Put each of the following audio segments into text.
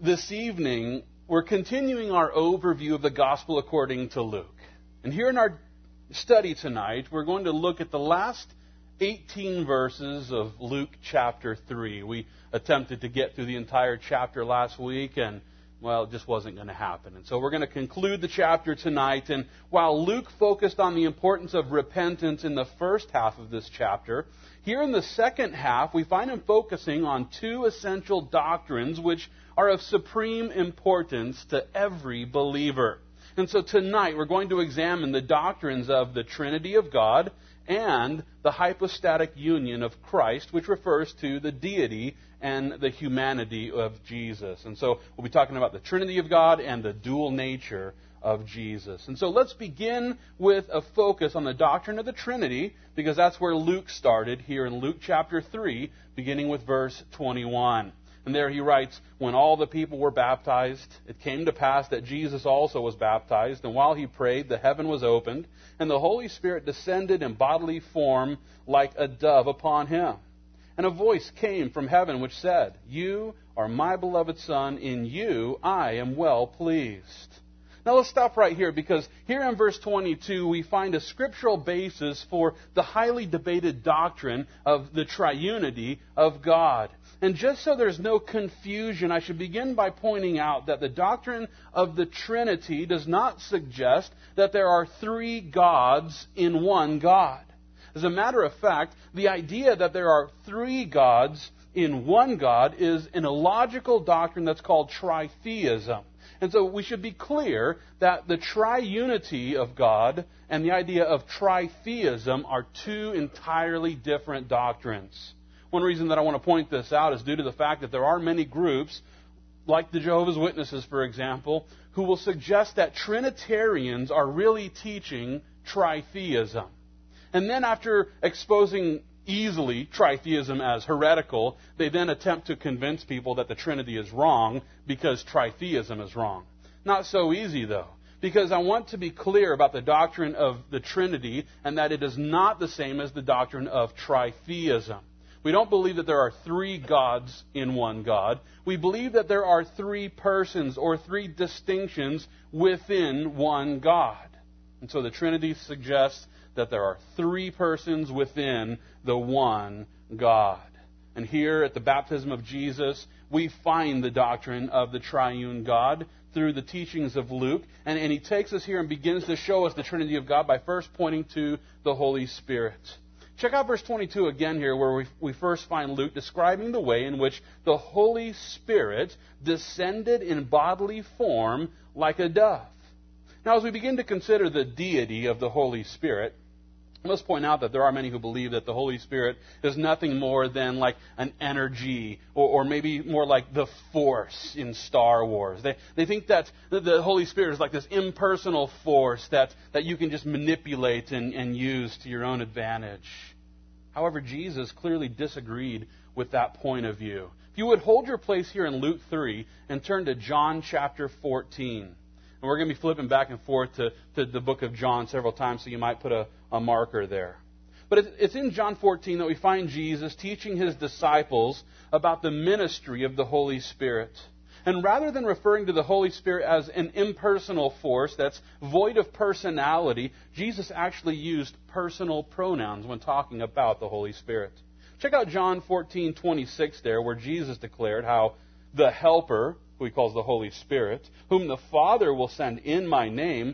This evening, we're continuing our overview of the Gospel according to Luke. And here in our study tonight, we're going to look at the last 18 verses of Luke chapter 3. We attempted to get through the entire chapter last week, and, well, it just wasn't going to happen. And so we're going to conclude the chapter tonight. And while Luke focused on the importance of repentance in the first half of this chapter, here in the second half, we find him focusing on two essential doctrines which are of supreme importance to every believer. And so tonight we're going to examine the doctrines of the Trinity of God and the hypostatic union of Christ, which refers to the deity and the humanity of Jesus. And so we'll be talking about the Trinity of God and the dual nature of Jesus. And so let's begin with a focus on the doctrine of the Trinity, because that's where Luke started here in Luke chapter 3, beginning with verse 21. And there he writes, "When all the people were baptized, it came to pass that Jesus also was baptized. And while he prayed, the heaven was opened, and the Holy Spirit descended in bodily form like a dove upon him. And a voice came from heaven which said, 'You are my beloved Son, in you I am well pleased.'" Now let's stop right here, because here in verse 22 we find a scriptural basis for the highly debated doctrine of the triunity of God. And just so there's no confusion, I should begin by pointing out that the doctrine of the Trinity does not suggest that there are three gods in one God. As a matter of fact, the idea that there are three gods in one God is an illogical doctrine that's called tritheism. And so we should be clear that the triunity of God and the idea of tritheism are two entirely different doctrines. One reason that I want to point this out is due to the fact that there are many groups, like the Jehovah's Witnesses, for example, who will suggest that Trinitarians are really teaching tritheism. And then after exposing easily tritheism as heretical, they then attempt to convince people that the Trinity is wrong because tritheism is wrong. Not so easy, though, because I want to be clear about the doctrine of the Trinity and that it is not the same as the doctrine of tritheism. We don't believe that there are three gods in one God. We believe that there are three persons or three distinctions within one God. And so the Trinity suggests that there are three persons within the one God. And here at the baptism of Jesus, we find the doctrine of the triune God through the teachings of Luke. And he takes us here and begins to show us the Trinity of God by first pointing to the Holy Spirit. Check out verse 22 again here, where we first find Luke describing the way in which the Holy Spirit descended in bodily form like a dove. Now, as we begin to consider the deity of the Holy Spirit, let's point out that there are many who believe that the Holy Spirit is nothing more than like an energy, or maybe more like the Force in Star Wars. They think that the Holy Spirit is like this impersonal force that you can just manipulate and use to your own advantage. However, Jesus clearly disagreed with that point of view. If you would hold your place here in Luke 3 and turn to John chapter 14. And we're going to be flipping back and forth to the book of John several times, so you might put a marker there. But it's in John 14 that we find Jesus teaching his disciples about the ministry of the Holy Spirit. And rather than referring to the Holy Spirit as an impersonal force that's void of personality, Jesus actually used personal pronouns when talking about the Holy Spirit. Check out John 14:26 there, where Jesus declared how the Helper, who he calls the Holy Spirit, whom the Father will send in my name,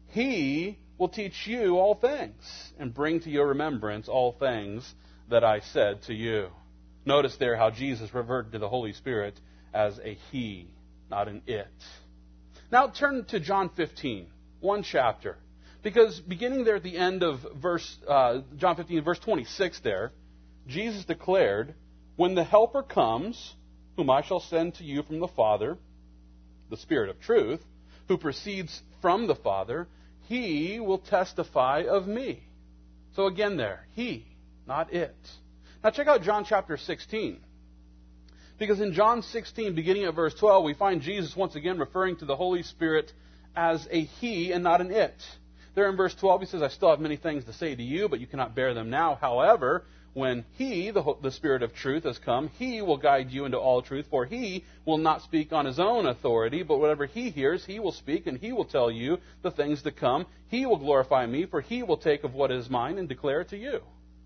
he will teach you all things and bring to your remembrance all things that I said to you. Notice there how Jesus referred to the Holy Spirit as a he, not an it. Now turn to John 15, one chapter. Because beginning there at the end of John 15, verse 26 there, Jesus declared, "When the Helper comes, whom I shall send to you from the Father, the Spirit of truth, who proceeds from the Father, he will testify of me." So again there, he, not it. Now check out John chapter 16. Because in John 16, beginning at verse 12, we find Jesus once again referring to the Holy Spirit as a he and not an it. There in verse 12, he says, "I still have many things to say to you, but you cannot bear them now. However, when He, the Spirit of truth, has come, He will guide you into all truth, for He will not speak on His own authority, but whatever He hears, He will speak, and He will tell you the things to come. He will glorify Me, for He will take of what is mine and declare it to you.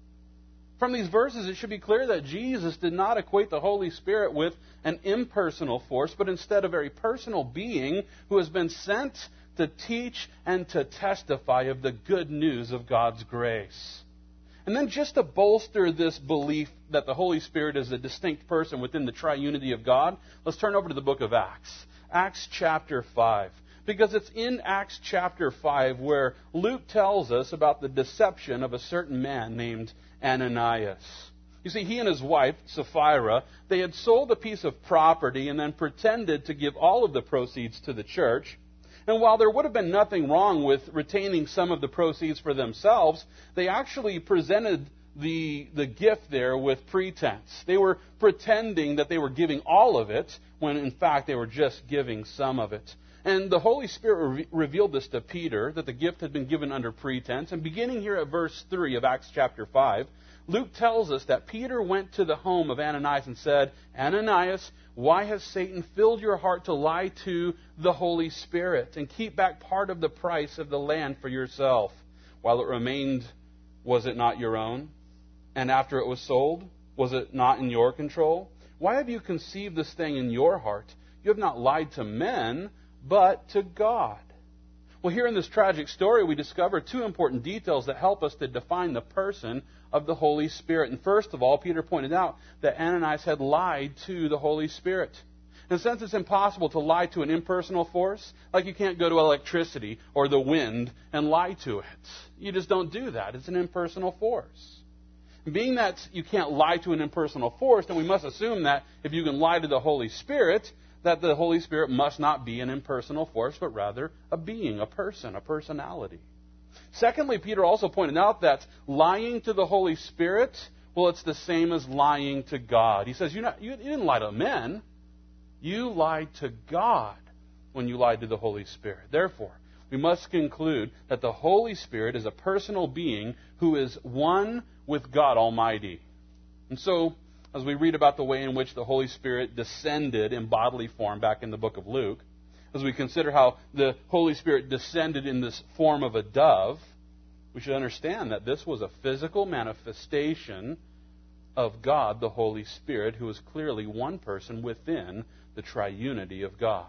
From these verses, it should be clear that Jesus did not equate the Holy Spirit with an impersonal force, but instead a very personal being who has been sent to teach and to testify of the good news of God's grace. And then just to bolster this belief that the Holy Spirit is a distinct person within the triunity of God, let's turn over to the book of Acts. Acts chapter 5. Because it's in Acts chapter 5 where Luke tells us about the deception of a certain man named Ananias. You see, he and his wife, Sapphira, they had sold a piece of property and then pretended to give all of the proceeds to the church. And while there would have been nothing wrong with retaining some of the proceeds for themselves, they actually presented the gift there with pretense. They were pretending that they were giving all of it, when in fact they were just giving some of it. And the Holy Spirit revealed this to Peter, that the gift had been given under pretense. And beginning here at verse 3 of Acts chapter 5, Luke tells us that Peter went to the home of Ananias and said, "Ananias, why has Satan filled your heart to lie to the Holy Spirit and keep back part of the price of the land for yourself? While it remained, was it not your own? And after it was sold, was it not in your control? Why have you conceived this thing in your heart? You have not lied to men, but to God." Well, here in this tragic story, we discover two important details that help us to define the person of the Holy Spirit. And first of all, Peter pointed out that Ananias had lied to the Holy Spirit. And since it's impossible to lie to an impersonal force, like you can't go to electricity or the wind and lie to it. You just don't do that. It's an impersonal force. And being that you can't lie to an impersonal force, then we must assume that if you can lie to the Holy Spirit, that the Holy Spirit must not be an impersonal force, but rather a being, a person, a personality. Secondly, Peter also pointed out that lying to the Holy Spirit, well, it's the same as lying to God. He says, you didn't lie to men. You lied to God when you lied to the Holy Spirit. Therefore, we must conclude that the Holy Spirit is a personal being who is one with God Almighty. And so, as we read about the way in which the Holy Spirit descended in bodily form back in the book of Luke, as we consider how the Holy Spirit descended in this form of a dove, we should understand that this was a physical manifestation of God, the Holy Spirit, who is clearly one person within the triunity of God.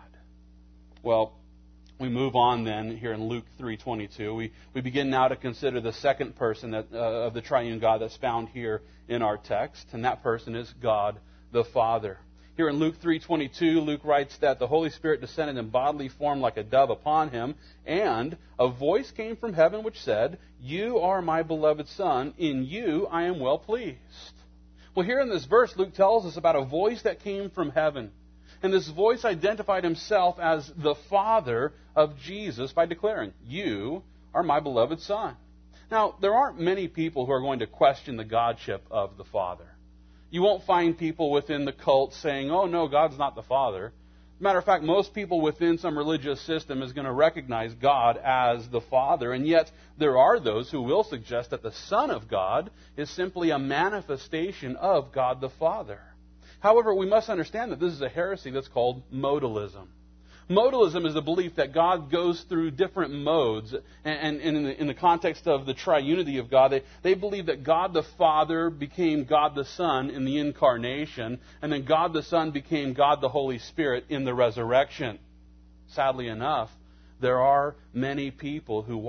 Well, we move on then here in Luke 3:22. We begin now to consider the second person of the triune God that's found here in our text, and that person is God the Father. Here in Luke 3:22, Luke writes that the Holy Spirit descended in bodily form like a dove upon him, and a voice came from heaven which said, "You are my beloved Son, in you I am well pleased." Well, here in this verse, Luke tells us about a voice that came from heaven. And this voice identified himself as the Father of Jesus by declaring, "You are my beloved Son." Now, there aren't many people who are going to question the Godship of the Father. You won't find people within the cult saying, "Oh, no, God's not the Father." Matter of fact, most people within some religious system is going to recognize God as the Father, and yet there are those who will suggest that the Son of God is simply a manifestation of God the Father. However, we must understand that this is a heresy that's called modalism. Modalism is the belief that God goes through different modes. And in the context of the triunity of God, they believe that God the Father became God the Son in the incarnation, and then God the Son became God the Holy Spirit in the resurrection. Sadly enough, there are many people who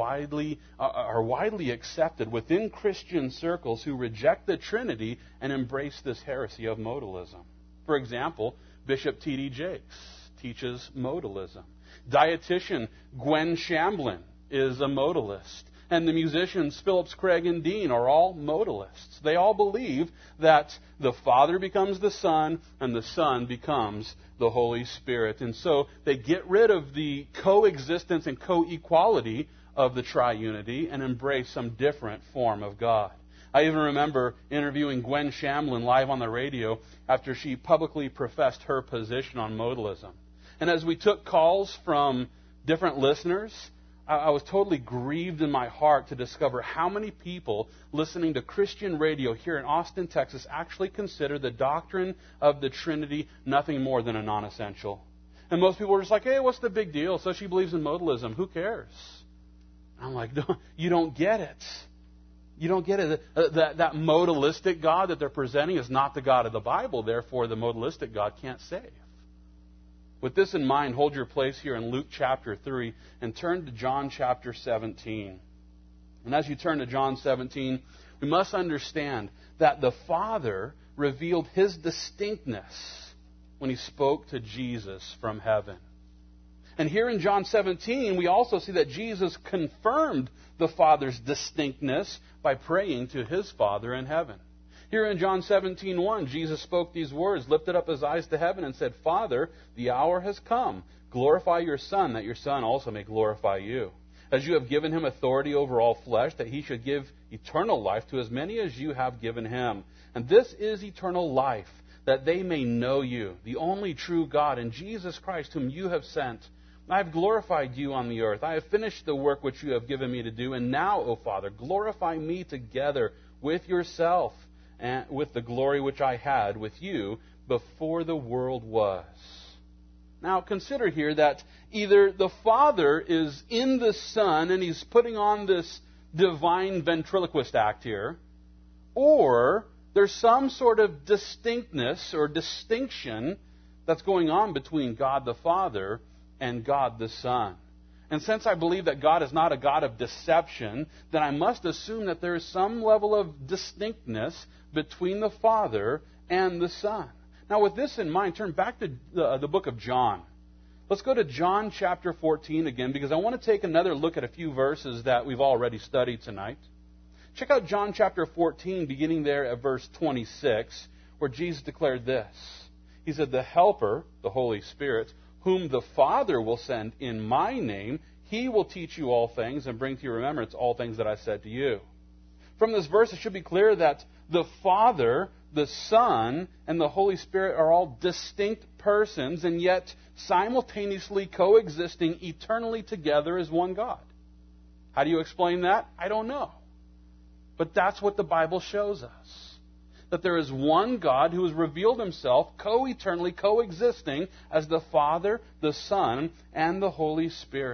are widely accepted within Christian circles who reject the Trinity and embrace this heresy of modalism. For example, Bishop T.D. Jakes teaches modalism. Dietitian Gwen Shamblin is a modalist. And the musicians Phillips, Craig, and Dean are all modalists. They all believe that the Father becomes the Son and the Son becomes the Holy Spirit. And so they get rid of the coexistence and co-equality of the triunity and embrace some different form of God. I even remember interviewing Gwen Shamblin live on the radio after she publicly professed her position on modalism. And as we took calls from different listeners, I was totally grieved in my heart to discover how many people listening to Christian radio here in Austin, Texas, actually consider the doctrine of the Trinity nothing more than a non-essential. And most people are just like, hey, what's the big deal? So she believes in modalism. Who cares? I'm like, no, you don't get it. You don't get it. That modalistic God that they're presenting is not the God of the Bible. Therefore, the modalistic God can't save. With this in mind, hold your place here in Luke chapter 3 and turn to John chapter 17. And as you turn to John 17, we must understand that the Father revealed His distinctness when He spoke to Jesus from heaven. And here in John 17, we also see that Jesus confirmed the Father's distinctness by praying to His Father in heaven. Here in John 17:1, Jesus spoke these words, lifted up His eyes to heaven and said, Father, the hour has come. Glorify your Son, that your Son also may glorify you. As you have given Him authority over all flesh, that He should give eternal life to as many as you have given Him. And this is eternal life, that they may know you, the only true God, and Jesus Christ, whom you have sent. I have glorified you on the earth. I have finished the work which you have given me to do. And now, O Father, glorify me together with yourself, and with the glory which I had with you before the world was. Now consider here that either the Father is in the Son and He's putting on this divine ventriloquist act here, or there's some sort of distinctness or distinction that's going on between God the Father and God the Son. And since I believe that God is not a God of deception, then I must assume that there is some level of distinctness between the Father and the Son. Now, with this in mind, turn back to the book of John. Let's go to John chapter 14 again, because I want to take another look at a few verses that we've already studied tonight. Check out John chapter 14, beginning there at verse 26, where Jesus declared this. He said, the Helper, the Holy Spirit, whom the Father will send in my name, He will teach you all things and bring to your remembrance all things that I said to you. From this verse, it should be clear that the Father, the Son, and the Holy Spirit are all distinct persons and yet simultaneously coexisting eternally together as one God. How do you explain that? I don't know. But that's what the Bible shows us. That there is one God who has revealed Himself co-eternally coexisting as the Father, the Son, and the Holy Spirit.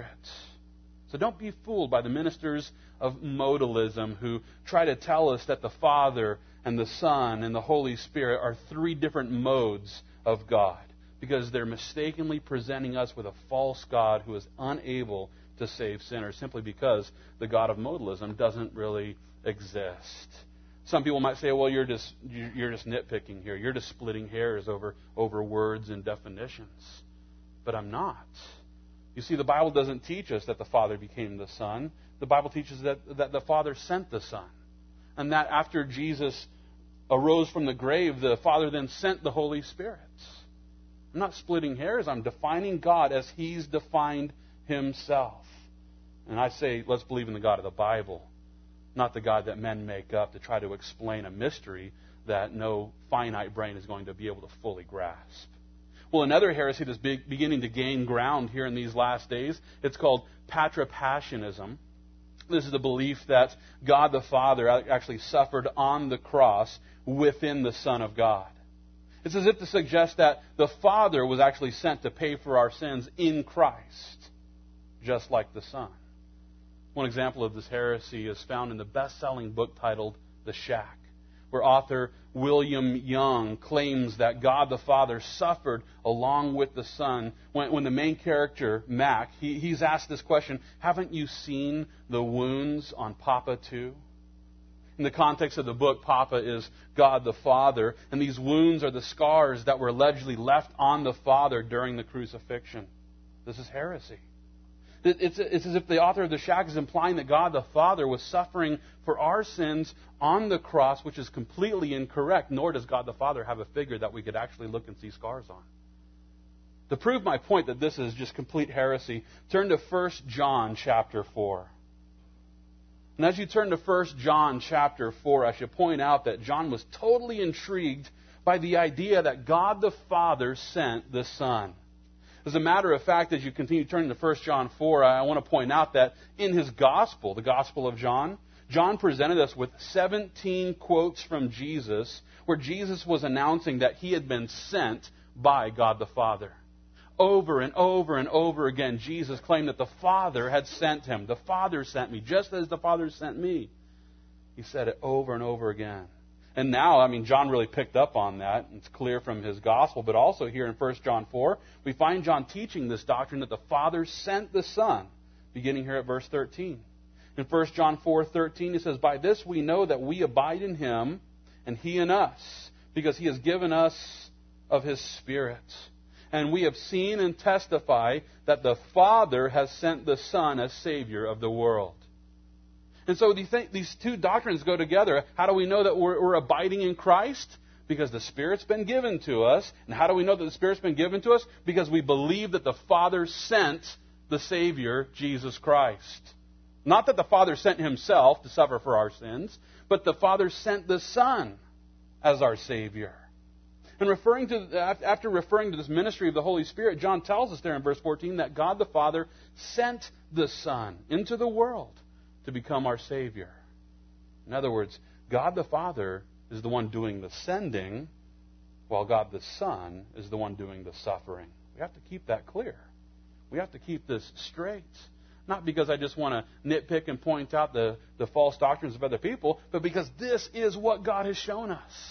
So don't be fooled by the ministers of modalism who try to tell us that the Father and the Son and the Holy Spirit are three different modes of God, because they're mistakenly presenting us with a false God who is unable to save sinners simply because the God of modalism doesn't really exist. Some people might say, well, you're just nitpicking here. You're just splitting hairs over words and definitions. But I'm not. You see, the Bible doesn't teach us that the Father became the Son. The Bible teaches that the Father sent the Son. And that after Jesus arose from the grave, the Father then sent the Holy Spirit. I'm not splitting hairs. I'm defining God as He's defined Himself. And I say, let's believe in the God of the Bible, not the God that men make up to try to explain a mystery that no finite brain is going to be able to fully grasp. Well, another heresy that's beginning to gain ground here in these last days, it's called patripassianism. This is the belief that God the Father actually suffered on the cross within the Son of God. It's as if to suggest that the Father was actually sent to pay for our sins in Christ, just like the Son. One example of this heresy is found in the best-selling book titled The Shack, where author William Young claims that God the Father suffered along with the Son. When the main character, Mac, he's asked this question, haven't you seen the wounds on Papa too? In the context of the book, Papa is God the Father, and these wounds are the scars that were allegedly left on the Father during the crucifixion. This is heresy. It's as if the author of The Shack is implying that God the Father was suffering for our sins on the cross, which is completely incorrect, nor does God the Father have a figure that we could actually look and see scars on. To prove my point that this is just complete heresy, turn to 1 John chapter 4. And as you turn to 1 John chapter 4, I should point out that John was totally intrigued by the idea that God the Father sent the Son. As a matter of fact, as you continue turning to 1 John 4, I want to point out that in his gospel, the Gospel of John, John presented us with 17 quotes from Jesus where Jesus was announcing that he had been sent by God the Father. Over and over and over again, Jesus claimed that the Father had sent him. The Father sent me, just as the Father sent me. He said it over and over again. And now, John really picked up on that. It's clear from his gospel. But also here in 1 John 4, we find John teaching this doctrine that the Father sent the Son, beginning here at verse 13. In 1 John 4:13, he says, "By this we know that we abide in him, and he in us, because he has given us of his Spirit. And we have seen and testify that the Father has sent the Son as Savior of the world." And so these two doctrines go together. How do we know that we're abiding in Christ? Because the Spirit's been given to us. And how do we know that the Spirit's been given to us? Because we believe that the Father sent the Savior, Jesus Christ. Not that the Father sent himself to suffer for our sins, but the Father sent the Son as our Savior. And after referring to this ministry of the Holy Spirit, John tells us there in verse 14 that God the Father sent the Son into the world to become our Savior. In other words, God the Father is the one doing the sending, while God the Son is the one doing the suffering. We have to keep that clear. We have to keep this straight. Not because I just want to nitpick and point out the false doctrines of other people, but because this is what God has shown us.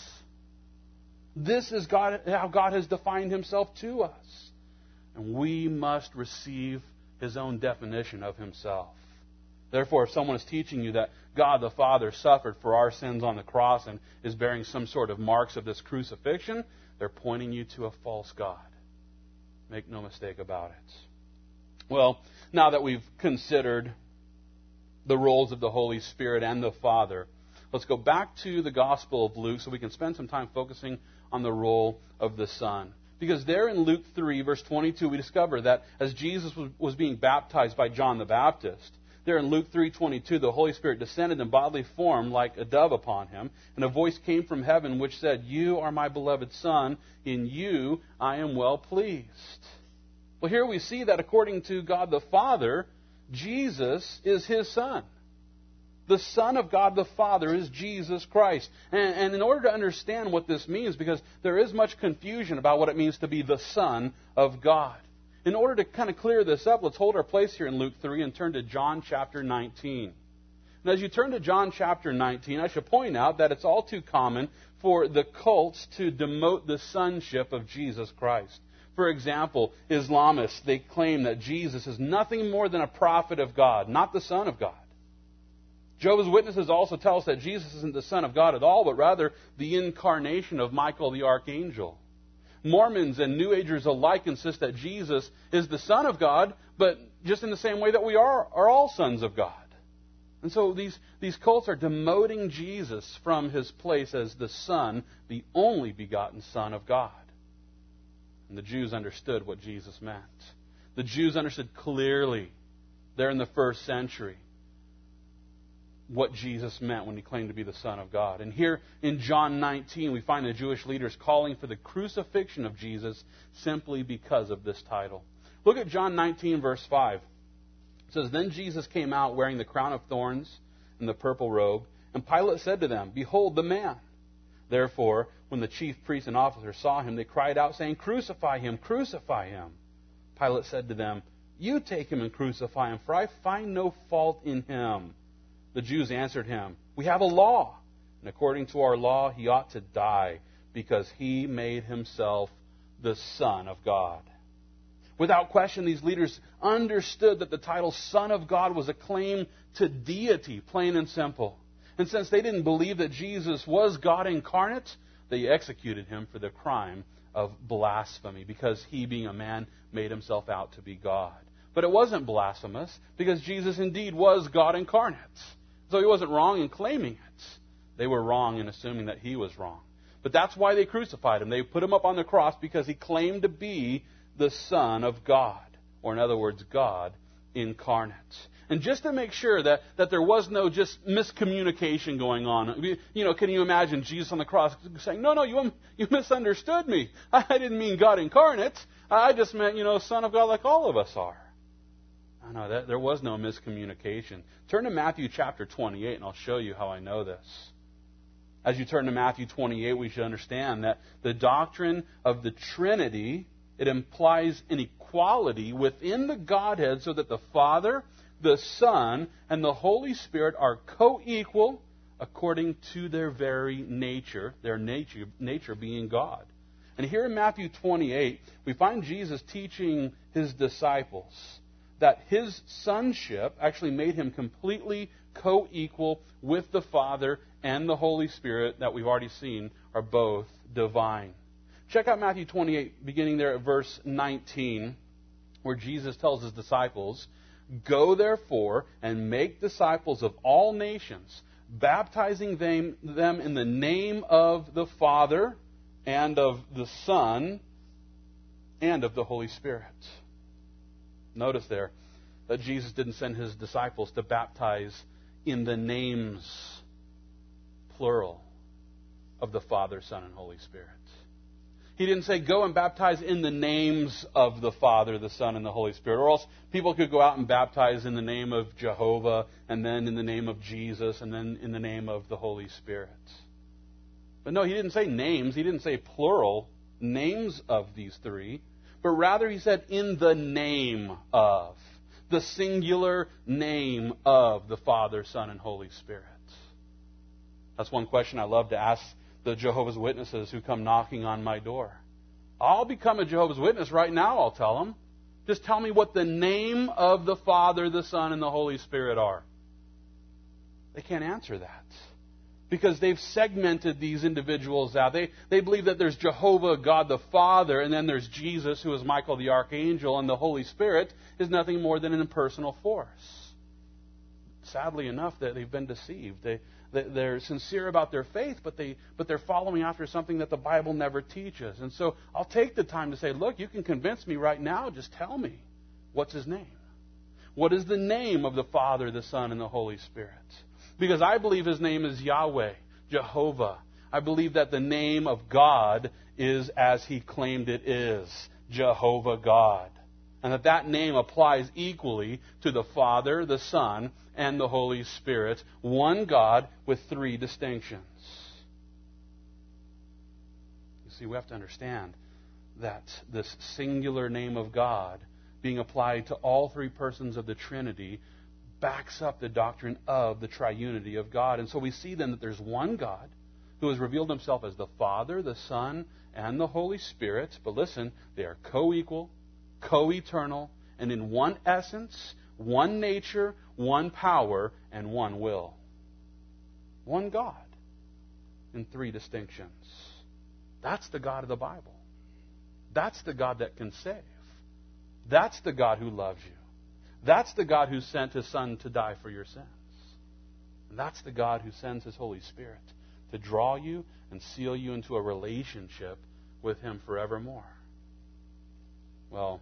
This is how God has defined himself to us. And we must receive his own definition of himself. Therefore, if someone is teaching you that God the Father suffered for our sins on the cross and is bearing some sort of marks of this crucifixion, they're pointing you to a false God. Make no mistake about it. Well, now that we've considered the roles of the Holy Spirit and the Father, let's go back to the Gospel of Luke so we can spend some time focusing on the role of the Son. Because there in Luke 3, verse 22, we discover that as Jesus was being baptized by John the Baptist, there in Luke 3:22, the Holy Spirit descended in bodily form like a dove upon him, and a voice came from heaven which said, "You are my beloved Son, in you I am well pleased." Well, here we see that according to God the Father, Jesus is his Son. The Son of God the Father is Jesus Christ. And in order to understand what this means, because there is much confusion about what it means to be the Son of God. In order to kind of clear this up, let's hold our place here in Luke 3 and turn to John chapter 19. And as you turn to John chapter 19, I should point out that it's all too common for the cults to demote the sonship of Jesus Christ. For example, Islamists, they claim that Jesus is nothing more than a prophet of God, not the Son of God. Jehovah's Witnesses also tell us that Jesus isn't the Son of God at all, but rather the incarnation of Michael the Archangel. Mormons and New Agers alike insist that Jesus is the Son of God, but just in the same way that we are all sons of God. And so these cults are demoting Jesus from his place as the Son, the only begotten Son of God. And the Jews understood what Jesus meant. The Jews understood clearly there in the first century what Jesus meant when he claimed to be the Son of God. And here in John 19, we find the Jewish leaders calling for the crucifixion of Jesus simply because of this title. Look at John 19, verse 5. It says, "Then Jesus came out wearing the crown of thorns and the purple robe, and Pilate said to them, 'Behold the man.' Therefore, when the chief priests and officers saw him, they cried out, saying, 'Crucify him, crucify him.' Pilate said to them, 'You take him and crucify him, for I find no fault in him.' The Jews answered him, 'We have a law, and according to our law he ought to die, because he made himself the Son of God.'" Without question, these leaders understood that the title Son of God was a claim to deity, plain and simple. And since they didn't believe that Jesus was God incarnate, they executed him for the crime of blasphemy, because he, being a man, made himself out to be God. But it wasn't blasphemous, because Jesus indeed was God incarnate. So he wasn't wrong in claiming it. They were wrong in assuming that he was wrong. But that's why they crucified him. They put him up on the cross because he claimed to be the Son of God. Or in other words, God incarnate. And just to make sure that there was no just miscommunication going on. Can you imagine Jesus on the cross saying, no, you misunderstood me. I didn't mean God incarnate. I just meant, Son of God like all of us are. No, there was no miscommunication. Turn to Matthew chapter 28, and I'll show you how I know this. As you turn to Matthew 28, we should understand that the doctrine of the Trinity, it implies an equality within the Godhead so that the Father, the Son, and the Holy Spirit are co-equal according to their very nature, their nature being God. And here in Matthew 28, we find Jesus teaching his disciples that his sonship actually made him completely co-equal with the Father and the Holy Spirit that we've already seen are both divine. Check out Matthew 28, beginning there at verse 19, where Jesus tells his disciples, "Go therefore and make disciples of all nations, baptizing them in the name of the Father and of the Son and of the Holy Spirit." Notice there that Jesus didn't send his disciples to baptize in the names, plural, of the Father, Son, and Holy Spirit. He didn't say, go and baptize in the names of the Father, the Son, and the Holy Spirit. Or else people could go out and baptize in the name of Jehovah, and then in the name of Jesus, and then in the name of the Holy Spirit. But no, he didn't say names. He didn't say plural names of these three. But rather he said, in the name of. The singular name of the Father, Son, and Holy Spirit. That's one question I love to ask the Jehovah's Witnesses who come knocking on my door. I'll become a Jehovah's Witness right now, I'll tell them. Just tell me what the name of the Father, the Son, and the Holy Spirit are. They can't answer that. Because they've segmented these individuals out. They believe that there's Jehovah, God the Father, and then there's Jesus, who is Michael the Archangel, and the Holy Spirit is nothing more than an impersonal force. Sadly enough, that they've been deceived. They're sincere about their faith, but they're following after something that the Bible never teaches. And so I'll take the time to say, look, you can convince me right now. Just tell me, what's his name? What is the name of the Father, the Son, and the Holy Spirit? Because I believe his name is Yahweh, Jehovah. I believe that the name of God is as he claimed it is, Jehovah God. And that name applies equally to the Father, the Son, and the Holy Spirit. One God with three distinctions. You see, we have to understand that this singular name of God being applied to all three persons of the Trinity backs up the doctrine of the triunity of God. And so we see then that there's one God who has revealed himself as the Father, the Son, and the Holy Spirit. But listen, they are co-equal, co-eternal, and in one essence, one nature, one power, and one will. One God in three distinctions. That's the God of the Bible. That's the God that can save. That's the God who loves you. That's the God who sent his Son to die for your sins. And that's the God who sends his Holy Spirit to draw you and seal you into a relationship with him forevermore. Well,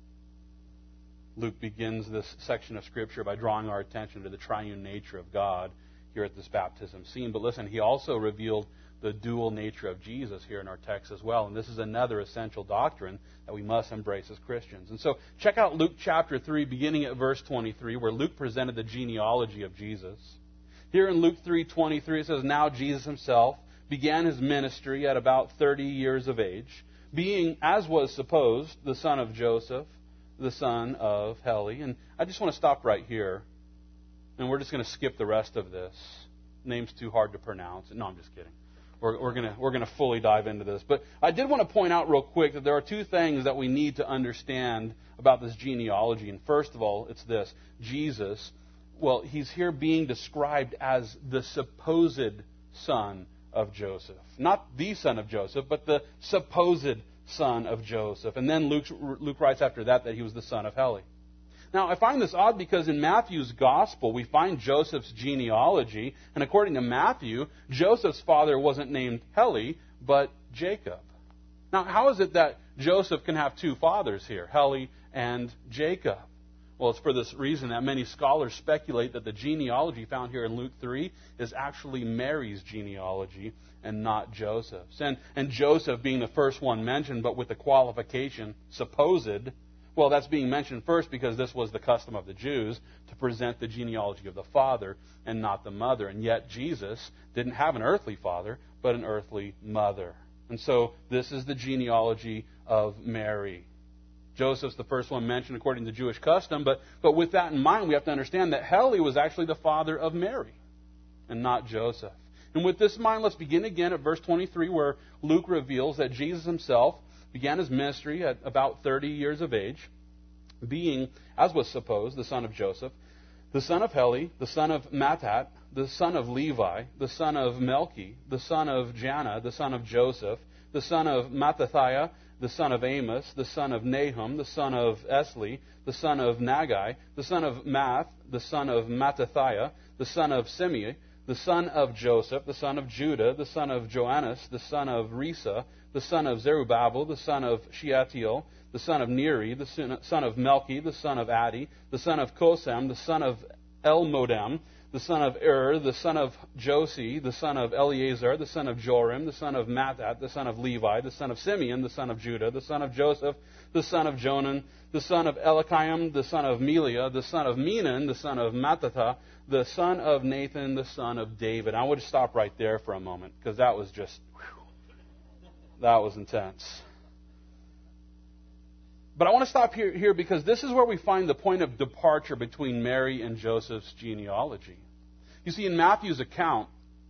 Luke begins this section of Scripture by drawing our attention to the triune nature of God here at this baptism scene. But listen, he also revealed the dual nature of Jesus here in our text as well. And this is another essential doctrine that we must embrace as Christians. And so check out Luke chapter 3, beginning at verse 23, where Luke presented the genealogy of Jesus. Here in Luke 3:23, it says, "Now Jesus himself began his ministry at about 30 years of age, being, as was supposed, the son of Joseph, the son of Heli." And I just want to stop right here, and we're just going to skip the rest of this. Name's too hard to pronounce. No, I'm just kidding. We're going to fully dive into this. But I did want to point out real quick that there are two things that we need to understand about this genealogy. And first of all, it's this. Jesus, well, he's here being described as the supposed son of Joseph. Not the son of Joseph, but the supposed son of Joseph. And then Luke writes after that he was the son of Heli. Now, I find this odd because in Matthew's gospel, we find Joseph's genealogy. And according to Matthew, Joseph's father wasn't named Heli, but Jacob. Now, how is it that Joseph can have two fathers here, Heli and Jacob? Well, it's for this reason that many scholars speculate that the genealogy found here in Luke 3 is actually Mary's genealogy and not Joseph's. And Joseph being the first one mentioned, but with the qualification, supposed, well, that's being mentioned first because this was the custom of the Jews to present the genealogy of the father and not the mother. And yet Jesus didn't have an earthly father, but an earthly mother. And so this is the genealogy of Mary. Joseph's the first one mentioned according to Jewish custom, but with that in mind, we have to understand that Heli was actually the father of Mary and not Joseph. And with this in mind, let's begin again at verse 23, where Luke reveals that Jesus himself began his ministry at about 30 years of age, being, as was supposed, the son of Joseph, the son of Heli, the son of Mattat, the son of Levi, the son of Melchi, the son of Janna, the son of Joseph, the son of Mattathiah, the son of Amos, the son of Nahum, the son of Esli, the son of Nagai, the son of Math, the son of Mattathiah, the son of Simei, the son of Joseph, the son of Judah, the son of Joannes, the son of Risa, the son of Zerubbabel, the son of Shealtiel, the son of Neri, the son of Melchi, the son of Addi, the son of Kosam, the son of Elmodam, the son of the son of Josi, the son of Eleazar, the son of Joram, the son of Mattat, the son of Levi, the son of Simeon, the son of Judah, the son of Joseph, the son of Jonan, the son of Eliakim, the son of Meliah, the son of Menon, the son of Mattatha, the son of Nathan, the son of David. I would stop right there for a moment, because that was just, that was intense. But I want to stop here because this is where we find the point of departure between Mary and Joseph's genealogy. You see, in Matthew's account,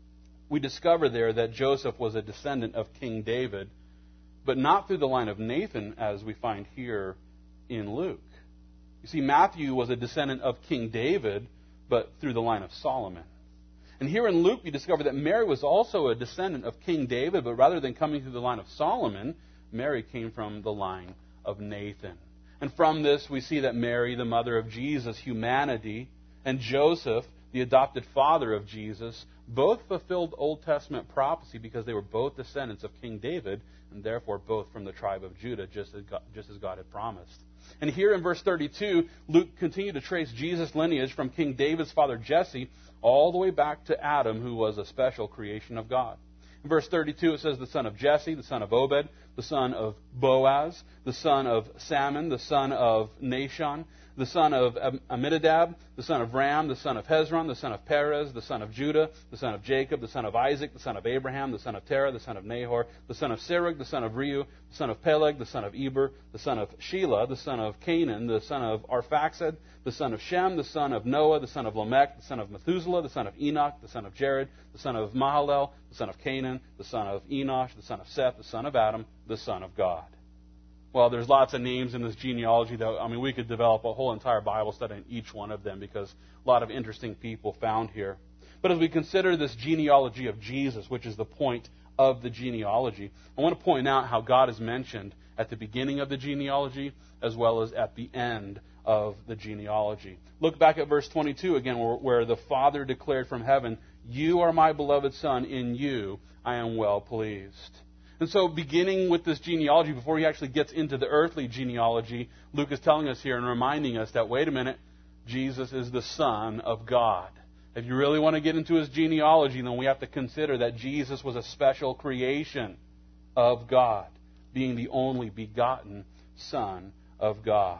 we discover there that Joseph was a descendant of King David, but not through the line of Nathan, as we find here in Luke. You see, Matthew was a descendant of King David, but through the line of Solomon. And here in Luke, we discover that Mary was also a descendant of King David, but rather than coming through the line of Solomon, Mary came from the line of Nathan. And from this, we see that Mary, the mother of Jesus' humanity, and Joseph, the adopted father of Jesus, both fulfilled Old Testament prophecy because they were both descendants of King David, and therefore both from the tribe of Judah, just as God had promised. And here in verse 32, Luke continued to trace Jesus' lineage from King David's father Jesse all the way back to Adam, who was a special creation of God. In verse 32, it says the son of Jesse, the son of Obed, the son of Boaz, the son of Salmon, the son of Nahshon, the son of Amminadab, the son of Ram, the son of Hezron, the son of Perez, the son of Judah, the son of Jacob, the son of Isaac, the son of Abraham, the son of Terah, the son of Nahor, the son of Serug, the son of Reu, the son of Peleg, the son of Eber, the son of Shelah, the son of Canaan, the son of Arphaxad, the son of Shem, the son of Noah, the son of Lamech, the son of Methuselah, the son of Enoch, the son of Jared, the son of Mahalalel, the son of Canaan, the son of Enosh, the son of Seth, the son of Adam, the son of God. Well, there's lots of names in this genealogy, though. We could develop a whole entire Bible study on each one of them because a lot of interesting people found here. But as we consider this genealogy of Jesus, which is the point of the genealogy, I want to point out how God is mentioned at the beginning of the genealogy as well as at the end of the genealogy. Look back at verse 22 again, where the Father declared from heaven, "You are my beloved Son, in you I am well pleased." And so beginning with this genealogy, before he actually gets into the earthly genealogy, Luke is telling us here and reminding us that, wait a minute, Jesus is the Son of God. If you really want to get into his genealogy, then we have to consider that Jesus was a special creation of God, being the only begotten Son of God.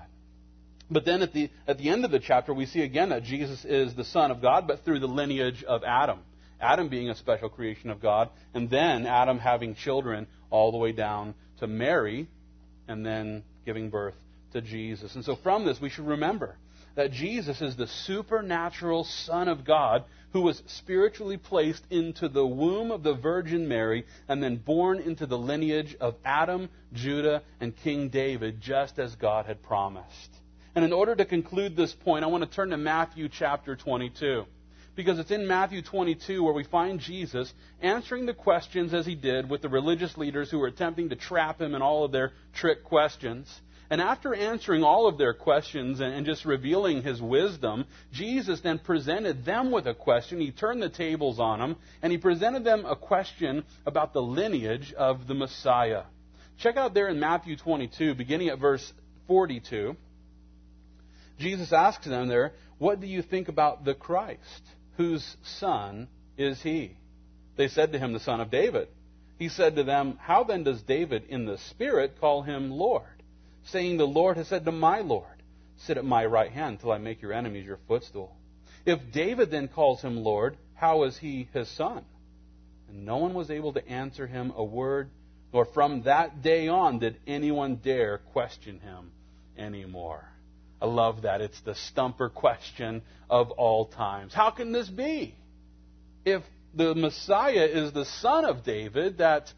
But then at the end of the chapter, we see again that Jesus is the Son of God, but through the lineage of Adam. Adam being a special creation of God, and then Adam having children all the way down to Mary, and then giving birth to Jesus. And so from this, we should remember that Jesus is the supernatural Son of God who was spiritually placed into the womb of the Virgin Mary and then born into the lineage of Adam, Judah, and King David, just as God had promised. And in order to conclude this point, I want to turn to Matthew chapter 22. Because it's in Matthew 22 where we find Jesus answering the questions as he did with the religious leaders who were attempting to trap him in all of their trick questions. And after answering all of their questions and just revealing his wisdom, Jesus then presented them with a question. He turned the tables on them, and he presented them a question about the lineage of the Messiah. Check out there in Matthew 22, beginning at verse 42. Jesus asks them there, what do you think about the Christ? Whose son is he? They said to him, the son of David. He said to them, how then does David in the Spirit call him Lord, saying, the Lord has said to my Lord, sit at my right hand till I make your enemies your footstool. If David then calls him Lord, how is he his son? And no one was able to answer him a word, nor from that day on did anyone dare question him anymore. I love that. It's the stumper question of all times. How can this be? If the Messiah is the son of David, that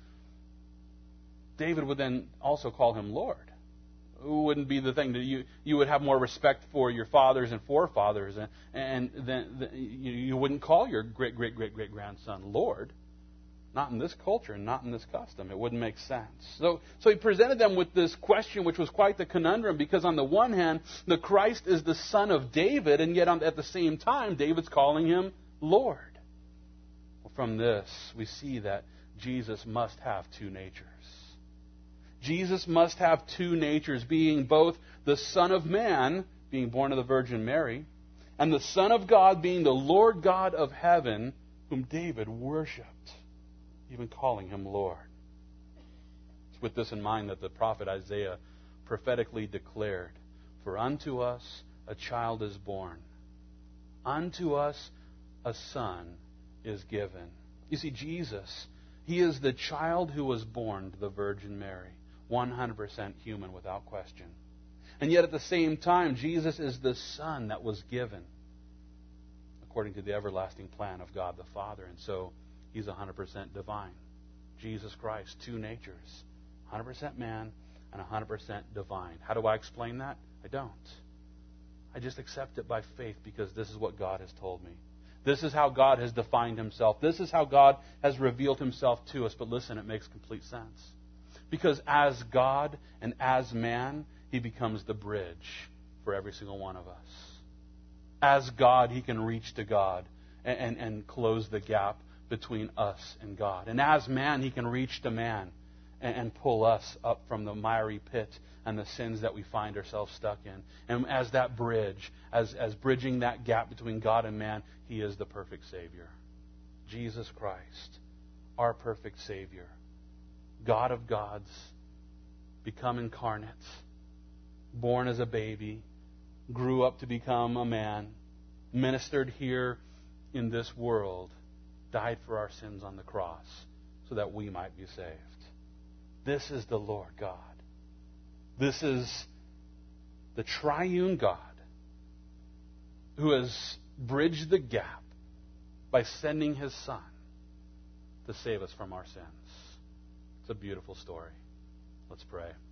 David would then also call him Lord. It wouldn't be the thing that you would have more respect for your fathers and forefathers, and then you wouldn't call your great-great-great-great-grandson Lord. Not in this culture and not in this custom. It wouldn't make sense. So he presented them with this question, which was quite the conundrum, because on the one hand, the Christ is the son of David, and yet at the same time, David's calling him Lord. Well, from this, we see that Jesus must have two natures. Jesus must have two natures, being both the Son of Man, being born of the Virgin Mary, and the Son of God, being the Lord God of heaven, whom David worshipped, even calling him Lord. It's with this in mind that the prophet Isaiah prophetically declared, for unto us a child is born, unto us a son is given. You see, Jesus, he is the child who was born to the Virgin Mary, 100% human without question. And yet at the same time, Jesus is the Son that was given according to the everlasting plan of God the Father. And so he's 100% divine. Jesus Christ, two natures, 100% man and 100% divine. How do I explain that? I don't. I just accept it by faith because this is what God has told me. This is how God has defined himself. This is how God has revealed himself to us. But listen, it makes complete sense. Because as God and as man, he becomes the bridge for every single one of us. As God, he can reach to God and close the gap between us and God. And as man, he can reach to man and pull us up from the miry pit and the sins that we find ourselves stuck in. And as that bridge, as bridging that gap between God and man, he is the perfect Savior. Jesus Christ, our perfect Savior. God of gods, become incarnate, born as a baby, grew up to become a man, ministered here in this world, died for our sins on the cross so that we might be saved. This is the Lord God. This is the triune God who has bridged the gap by sending his Son to save us from our sins. It's a beautiful story. Let's pray.